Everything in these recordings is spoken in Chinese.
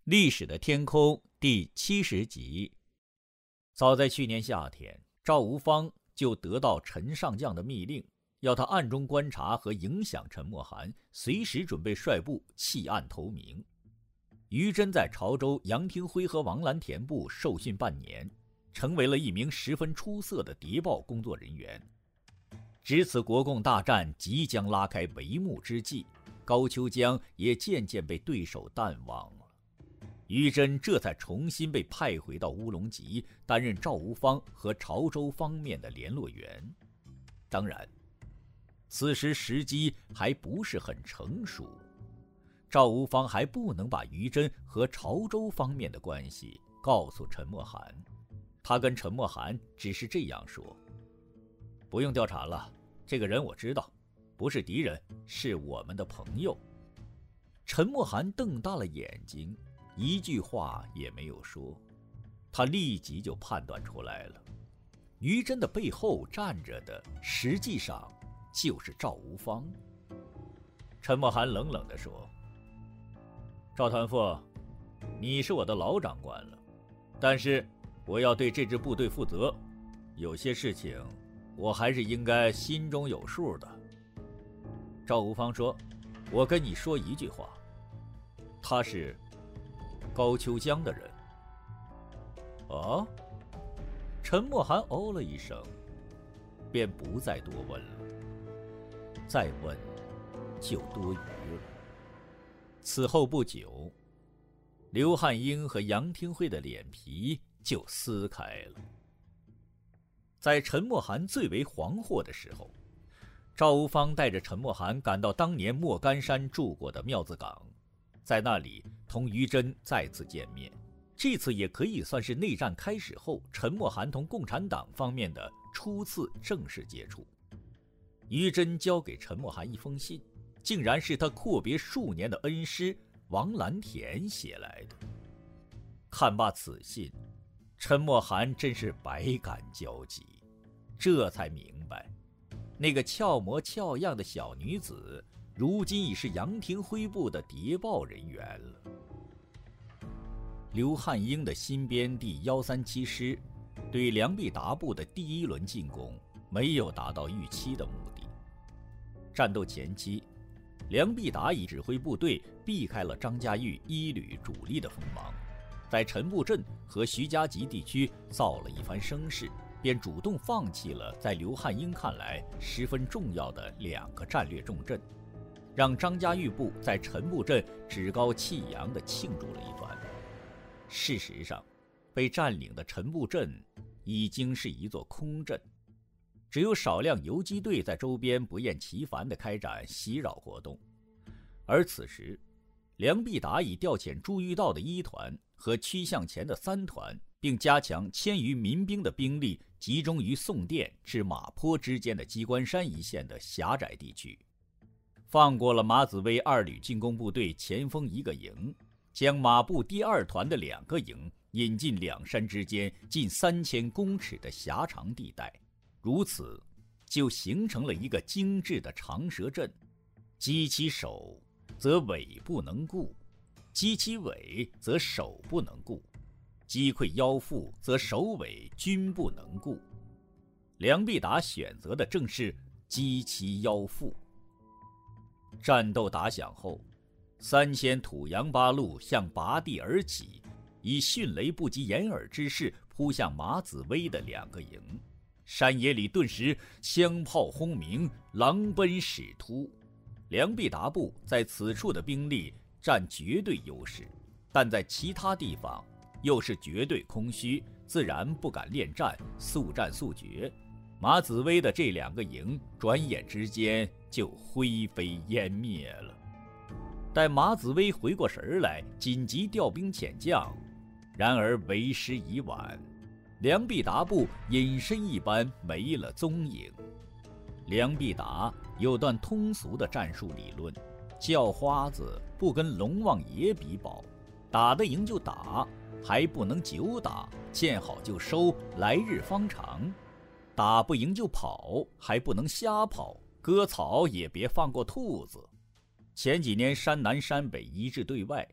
历史的天空第70集。早在去年夏天，赵无方就得到陈上将的密令，要他暗中观察和影响陈默涵，随时准备率部弃暗投明。于真在潮州杨廷辉和王蓝田部受训半年，成为了一名十分出色的谍报工作人员。值此国共大战即将拉开帷幕之际，高秋江也渐渐被对手淡忘了。于真这才重新被派回到乌龙集，担任赵无方和潮州方面的联络员。当然，此时时机还不是很成熟，赵无方还不能把于真和潮州方面的关系告诉陈默涵。他跟陈默涵只是这样说：不用调查了，这个人我知道，不是敌人，是我们的朋友。陈默涵瞪大了眼睛，一句话也没有说。他立即就判断出来了，于真的背后站着的实际上就是赵无方。陈默涵冷冷地说：赵团副，你是我的老长官了，但是我要对这支部队负责，有些事情我还是应该心中有数的。赵无方说：我跟你说一句话，他是高秋江的人。哦？陈默涵哦了一声，便不再多问了，再问就多余了。此后不久，刘汉英和杨廷辉的脸皮就撕开了。在陈默涵最为惶惑的时候，赵无方带着陈默涵赶到当年莫干山住过的庙子岗，在那里同于真再次见面。这次也可以算是内战开始后陈默涵同共产党方面的初次正式接触。于真交给陈默涵一封信，竟然是他阔别数年的恩师王蓝田写来的。看罢此信，陈默涵真是百感交集，这才明白那个俏模俏样的小女子如今已是杨廷辉部的谍报人员了。刘汉英的新编第137师对梁必达部的第一轮进攻没有达到预期的目的。战斗前期，梁必达以指挥部队避开了张家峪一旅主力的锋芒，在陈布镇和徐家集地区造了一番声势，便主动放弃了在刘汉英看来十分重要的2个战略重镇，让张家峪部在陈布镇趾高气扬地庆祝了一番。事实上，被占领的陈布镇已经是一座空镇，只有少量游击队在周边不厌其烦地开展袭扰活动。而此时，梁必达已调遣朱峪道的1团和曲向前的3团，并加强1000余民兵的兵力，集中于宋店至马坡之间的鸡冠山一线的狭窄地区，放过了马子威2旅进攻部队前锋1个营，将马步第2团的2个营引进两山之间近3000公尺的狭长地带，如此就形成了一个精致的长蛇阵，击其首则尾不能顾，击其尾则首不能顾，击溃腰腹则首尾均不能顾。梁必达选择的正是击其腰腹。战斗打响后，3000土洋八路向拔地而起，以迅雷不及掩耳之势扑向马子威的2个营，山野里顿时枪炮轰鸣，狼奔矢突。梁必达部在此处的兵力占绝对优势，但在其他地方又是绝对空虚，自然不敢恋战，速战速决。马子威的这2个营转眼之间就灰飞烟灭了。待马子威回过神来，紧急调兵遣将，然而为时已晚，梁必达部隐身一般没了踪影。梁必达有段通俗的战术理论，叫花子不跟龙王爷比宝，打得赢就打，还不能久打，见好就收，来日方长；打不赢就跑，还不能瞎跑，割草也别放过兔子。前几年山南山北一致对外，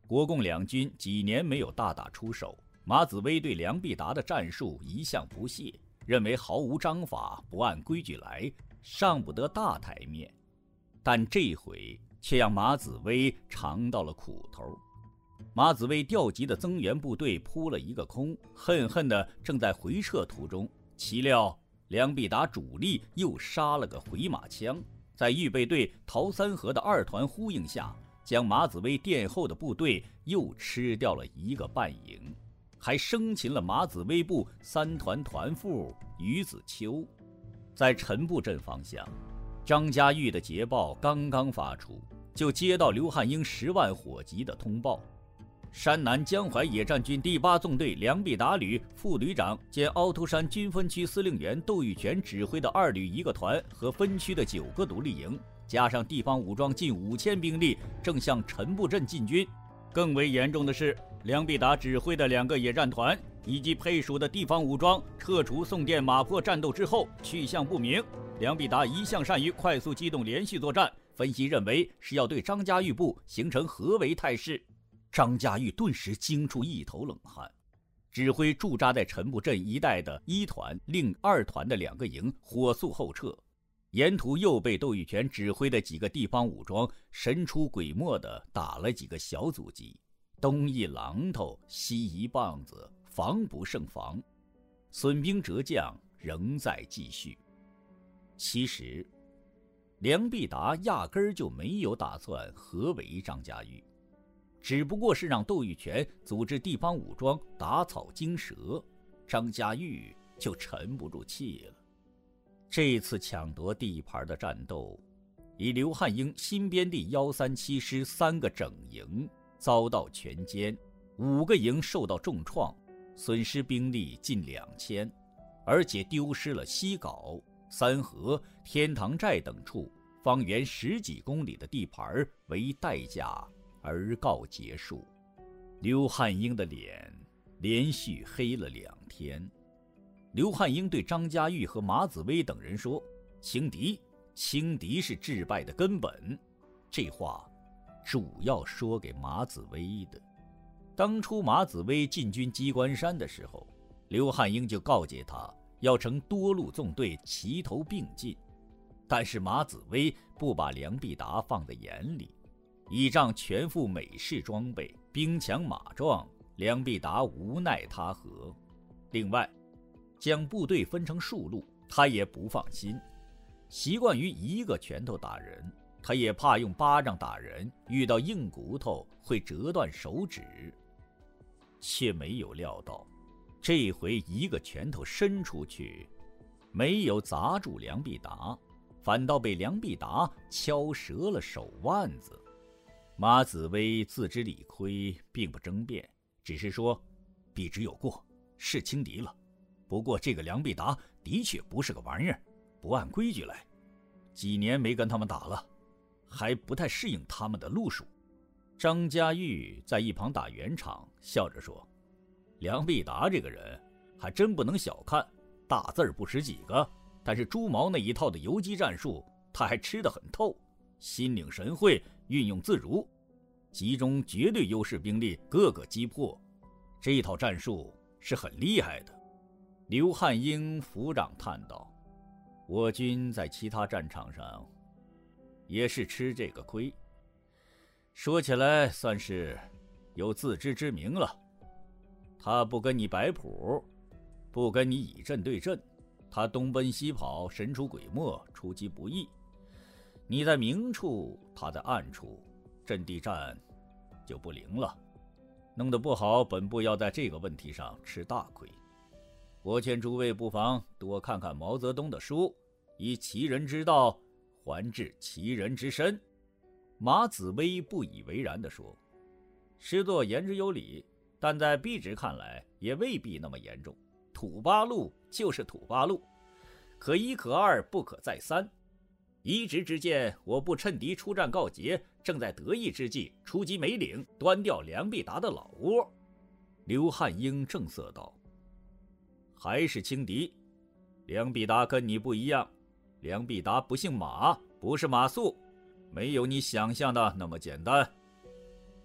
国共两军几年没有大打出手，马子威对梁必达的战术一向不屑，认为毫无章法，不按规矩来，上不得大台面。但这回却让马子威尝到了苦头。马子威调集的增援部队扑了一个空，恨恨地正在回撤途中，岂料梁必达主力又杀了个回马枪，在预备队陶三河的二团呼应下，将马子威殿后的部队又吃掉了一个半营，还生擒了马子威部三团团副于子秋。在陈布镇方向，张家玉的捷报刚刚发出，就接到刘汉英10万火急的通报。山南江淮野战军第8纵队梁必达旅副旅长兼凹凸山军分区司令员窦玉泉指挥的2旅1个团和分区的9个独立营，加上地方武装近5000兵力，正向陈布镇进军。更为严重的是，梁必达指挥的2个野战团以及配属的地方武装撤除宋店马坡战斗之后去向不明。梁必达一向善于快速机动连续作战，分析认为是要对张家玉部形成合围态势。张家玉顿时惊出一头冷汗，指挥驻扎在陈布镇一带的1团、另2团的2个营火速后撤，沿途又被窦玉泉指挥的几个地方武装神出鬼没地打了几个小阻击，东一榔头西一棒子，防不胜防，损兵折将仍在继续。其实梁必达压根儿就没有打算合围张家玉，只不过是让窦玉泉组织地方武装打草惊蛇，张家玉就沉不住气了。这次抢夺地盘的战斗，以刘汉英新编第137师3个整营遭到全歼，5个营受到重创，损失兵力近2000，而且丢失了西皋、三河、天堂寨等处方圆10几公里的地盘为代价而告结束。刘汉英的脸连续黑了2天。刘汉英对张家玉和马子威等人说：“轻敌是致败的根本。”这话主要说给马子威的。当初马子威进军鸡冠山的时候，刘汉英就告诫他要成多路纵队齐头并进，但是马子威不把梁必达放在眼里，倚仗全副美式装备，兵强马壮，梁必达无奈他何。另外，将部队分成数路，他也不放心。习惯于一个拳头打人，他也怕用巴掌打人，遇到硬骨头会折断手指。却没有料到，这回一个拳头伸出去，没有砸住梁必达，反倒被梁必达敲折了手腕子。马子威自知理亏，并不争辩，只是说：“必之有过，是轻敌了。不过这个梁必达的确不是个玩意儿，不按规矩来，几年没跟他们打了，还不太适应他们的路数。”张家玉在一旁打圆场，笑着说：“梁必达这个人还真不能小看，大字不识几个，但是朱毛那一套的游击战术他还吃得很透，心领神会，运用自如，集中绝对优势兵力，各个击破，这一套战术是很厉害的。”刘汉英抚掌叹道：“我军在其他战场上也是吃这个亏，说起来算是有自知之明了。他不跟你摆谱，不跟你以阵对阵，他东奔西跑，神出鬼没，出其不意。你在明处，他在暗处，阵地战就不灵了，弄得不好，本部要在这个问题上吃大亏。我劝诸位不妨多看看毛泽东的书，以其人之道还治其人之身。”马子威不以为然地说：“师座言之有理，但在卑职看来也未必那么严重。土八路就是土八路，可一可二，不可再三。移植之见，我部趁敌出战告捷，正在得意之际，出击梅岭，端掉梁必达的老窝。”刘汉英正色道：“还是轻敌，梁必达跟你不一样，梁必达不姓马，不是马谡，没有你想象的那么简单。”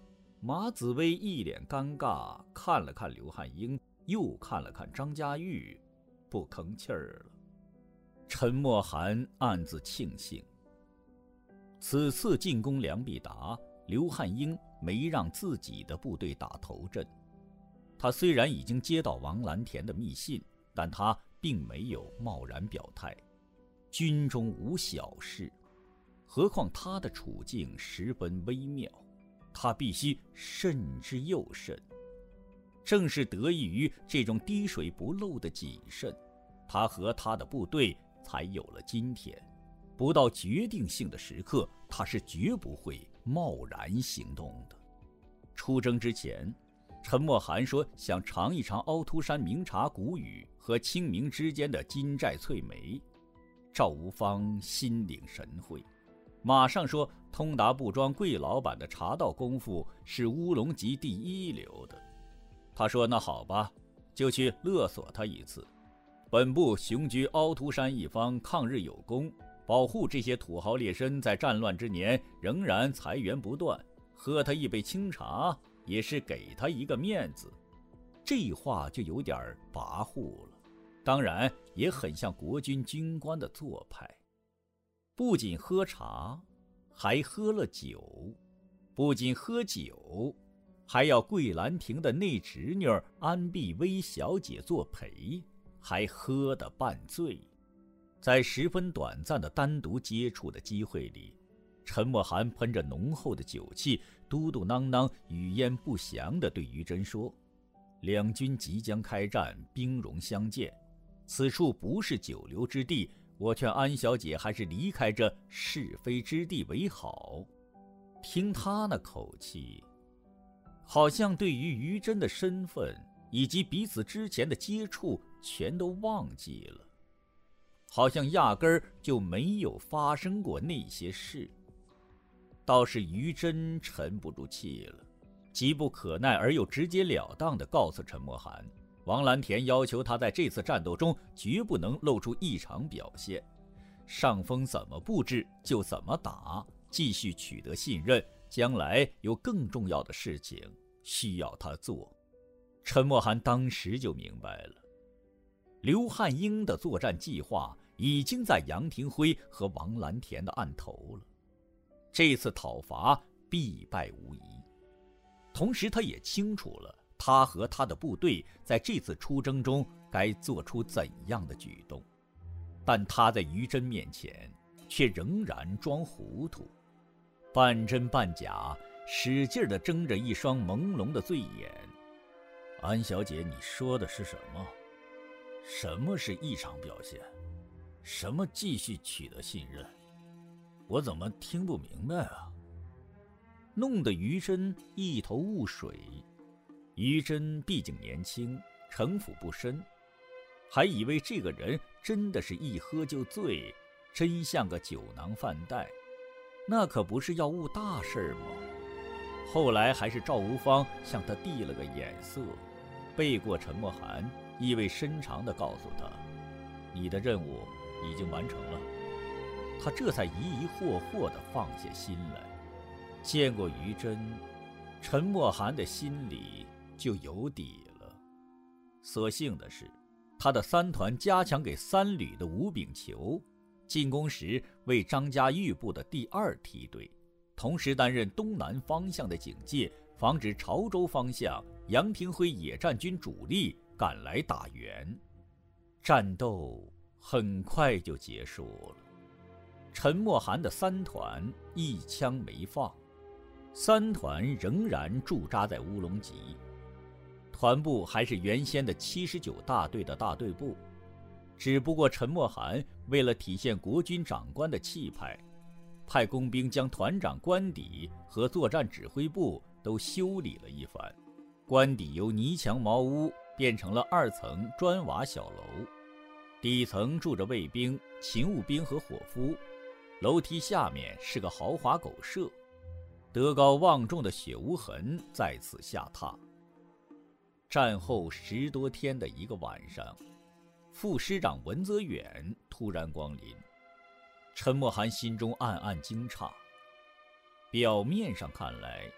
马紫薇一脸尴尬，看了看刘汉英，又看了看张家玉，不吭气儿了。陈默涵暗自庆幸，此次进攻梁必达，刘汉英没让自己的部队打头阵。他虽然已经接到王蓝田的密信，但他并没有贸然表态。军中无小事，何况他的处境十分微妙，他必须慎之又慎。正是得益于这种滴水不漏的谨慎，他和他的部队才有了今天。不到决定性的时刻，他是绝不会贸然行动的。出征之前，陈默涵说想尝一尝凹凸山名茶古语和清明之间的金寨翠梅。赵无方心领神会，马上说通达布庄桂老板的茶道功夫是乌龙级第一流的。他说那好吧，就去勒索他一次。本部雄居凹凸山一方，抗日有功，保护这些土豪劣绅在战乱之年仍然财源不断，喝他一杯清茶也是给他一个面子。这话就有点跋扈了，当然也很像国军军官的做派。不仅喝茶，还喝了酒，不仅喝酒，还要桂兰亭的内侄女安碧薇小姐作陪，还喝得半醉。在十分短暂的单独接触的机会里，陈默涵喷着浓厚的酒气，嘟嘟囔囔，语焉不详地对于真说：两军即将开战，兵戎相见，此处不是久留之地，我劝安小姐还是离开这是非之地为好。听他那口气，好像对于于真的身份以及彼此之前的接触全都忘记了，好像压根儿就没有发生过那些事。倒是于真沉不住气了，急不可耐而又直截了当地告诉陈默涵，王蓝田要求他在这次战斗中绝不能露出异常表现，上风怎么布置就怎么打，继续取得信任，将来有更重要的事情需要他做。陈默涵当时就明白了，刘汉英的作战计划已经在杨廷辉和王蓝田的案头了，这次讨伐必败无疑。同时他也清楚了他和他的部队在这次出征中该做出怎样的举动，但他在于真面前却仍然装糊涂，半真半假，使劲地睁着一双朦胧的醉眼。安小姐，你说的是什么？什么是异常表现？什么继续取得信任？我怎么听不明白啊？弄得于真一头雾水。于真毕竟年轻，城府不深，还以为这个人真的是一喝就醉，真像个酒囊饭袋，那可不是要误大事吗？后来还是赵无方向他递了个眼色，背过陈默涵，意味深长地告诉他，你的任务已经完成了。他这才疑疑惑惑地放下心来。见过于真，陈默涵的心里就有底了。所幸的是，他的三团加强给三旅的吴炳球，进攻时为张家玉部的第二梯队，同时担任东南方向的警戒，防止潮州方向杨廷辉野战军主力赶来打援。战斗很快就结束了，陈默涵的三团一枪没放，三团仍然驻扎在乌龙集，团部还是原先的79大队的大队部，只不过陈默涵为了体现国军长官的气派，派工兵将团长官邸和作战指挥部都修理了一番。官邸由泥墙茅屋变成了2层砖瓦小楼，底层住着卫兵、勤务兵和伙夫，楼梯下面是个豪华狗舍，德高望重的血无痕在此下榻。战后10多天的一个晚上，副师长文泽远突然光临，陈默涵心中暗暗惊诧。表面上看来，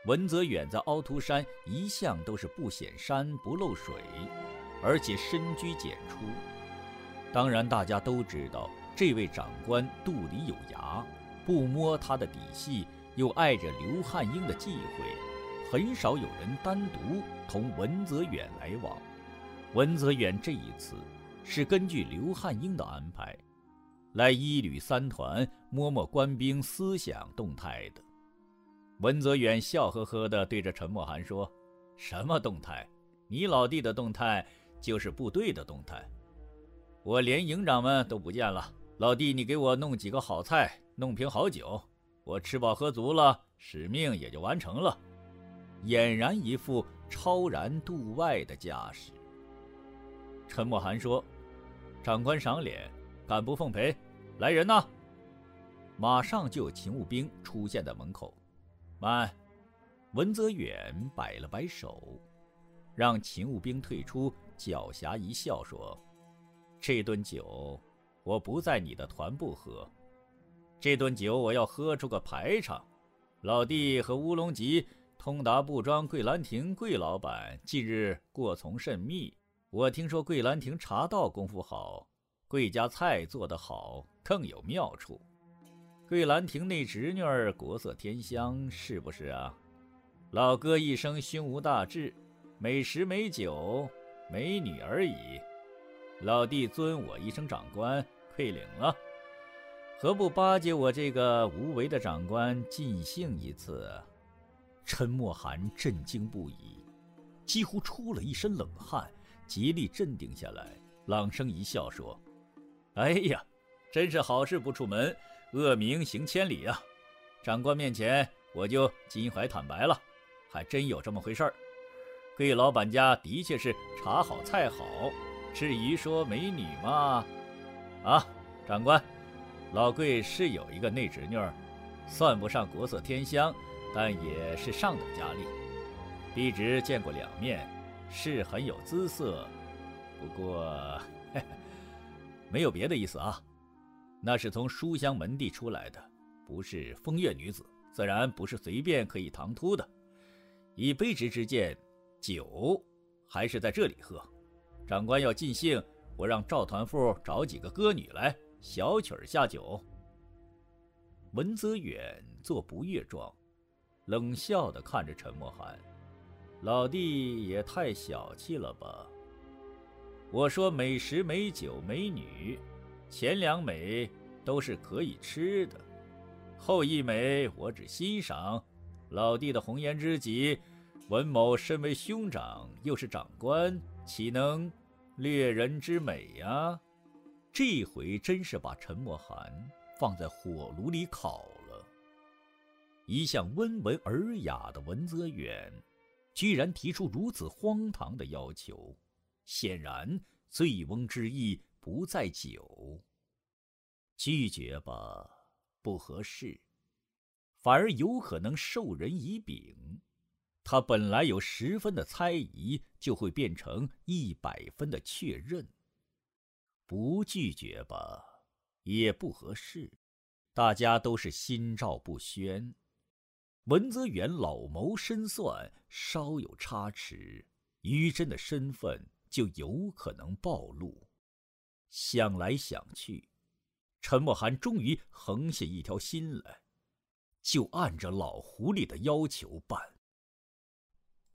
文则远在凹凸山一向都是不显山不露水，而且深居简出。当然大家都知道这位长官肚里有牙，不摸他的底细，又碍着刘汉英的忌讳，很少有人单独同文则远来往。文则远这一次是根据刘汉英的安排，来一旅三团摸摸官兵思想动态的。文则远笑呵呵地对着陈默涵说：“什么动态？你老弟的动态就是部队的动态。我连营长们都不见了，老弟你给我弄几个好菜，弄瓶好酒，我吃饱喝足了，使命也就完成了。”俨然一副超然度外的架势。陈默涵说：“长官赏脸，敢不奉陪？来人呐！”马上就有勤务兵出现在门口。慢！文则远摆了摆手，让勤务兵退出，狡黠一笑说：“这顿酒我不在你的团部喝，这顿酒我要喝出个排场。老弟和乌龙集通达布庄桂兰亭桂老板近日过从甚密，我听说桂兰亭茶道功夫好，桂家菜做得好，更有妙处。桂兰亭那侄女儿国色天香，是不是啊？老哥一生胸无大志，美食美酒美女而已。老弟尊我一声长官，愧领了，何不巴结我这个无为的长官尽兴一次？”陈默涵震惊不已，几乎出了一身冷汗，竭力镇定下来，朗声一笑说：“哎呀，真是好事不出门，恶名行千里啊！长官面前我就襟怀坦白了，还真有这么回事儿。桂老板家的确是茶好菜好，至于说美女嘛，啊，长官，老桂是有一个内侄女儿，算不上国色天香，但也是上等佳丽，卑职见过两面，是很有姿色。不过没有别的意思啊，那是从书香门第出来的，不是风月女子，自然不是随便可以唐突的。以卑职之见，酒还是在这里喝。长官要尽兴，我让赵团副找几个歌女来，小曲儿下酒。”文则远做不悦状，冷笑地看着陈默涵：“老弟也太小气了吧！我说美食美酒美女，前两美都是可以吃的，后一美我只欣赏。老弟的红颜知己，文某身为兄长又是长官，岂能掠人之美呀？”这回真是把陈默涵放在火炉里烤了。一向温文尔雅的文则远居然提出如此荒唐的要求，显然醉翁之意不在酒。拒绝吧，不合适，反而有可能授人以柄。他本来有10分的猜疑，就会变成100分的确认。不拒绝吧，也不合适，大家都是心照不宣。文则远老谋深算，稍有差池，于真的身份就有可能暴露。想来想去，陈默涵终于横下一条心来，就按着老狐狸的要求办。